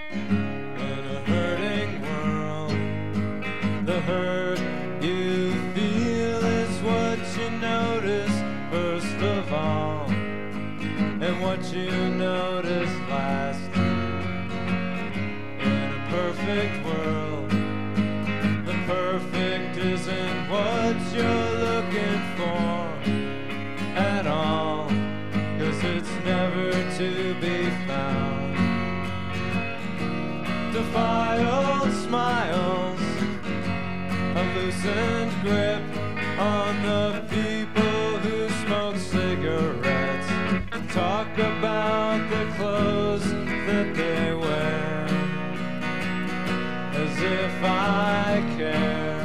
In a hurting world, the hurt you feel is what you notice first of all, and what you notice last. In a perfect world, the perfect isn't what you're looking for at all, 'cause it's never to be found. Defiled smiles, a loosened grip on the people who smoke cigarettes, talk about the clothes that they wear, as if I care.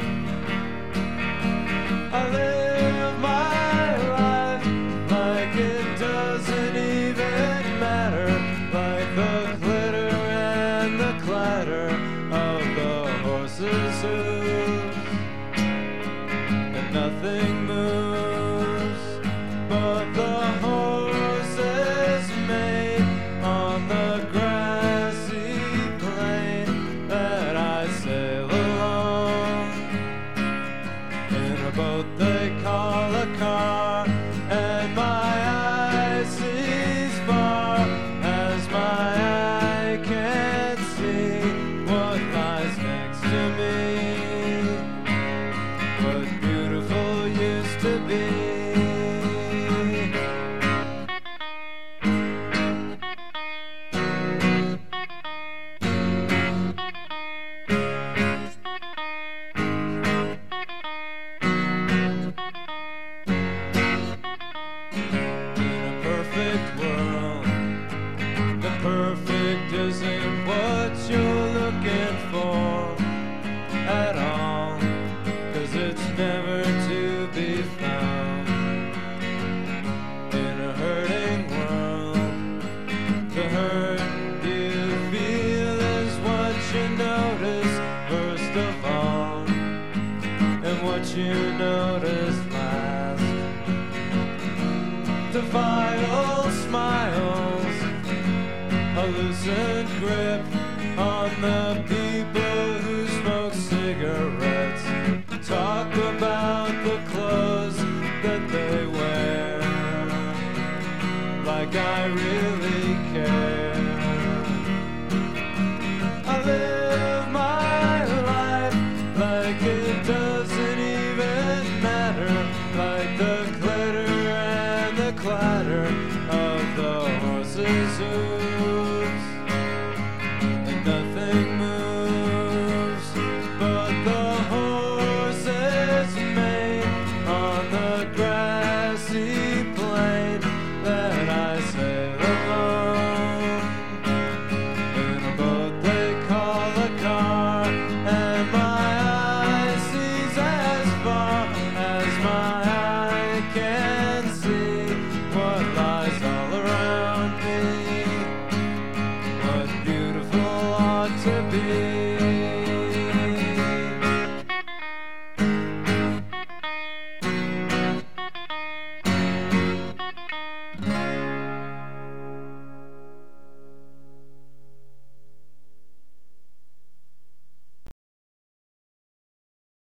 I live my life like it doesn't even matter, like the glitter and the clatter of the horses' hooves, and nothing moves but the horses made on the grassy plain that I sail along in a boat they call a car, and my eye sees far as my eye can't see what lies next to me, what beautiful used to be. In a perfect world, the perfect isn't what you're looking for at all, 'cause it's never to be found. In a hurting world, the hurt you feel is what you notice first of all, and what you notice last. Defiled smiles, a loosened grip on the people who smoke cigarettes, talk about the clothes that they wear, like I really care. I live my life like it doesn't even matter, like the glitter and the clatter of the horses' hooves, and nothing moves but the horses made on the grassy plain that I sail alone in a boat they call a car, and my eye sees as far as my eye can see what lies all around me, what beautiful ought to be.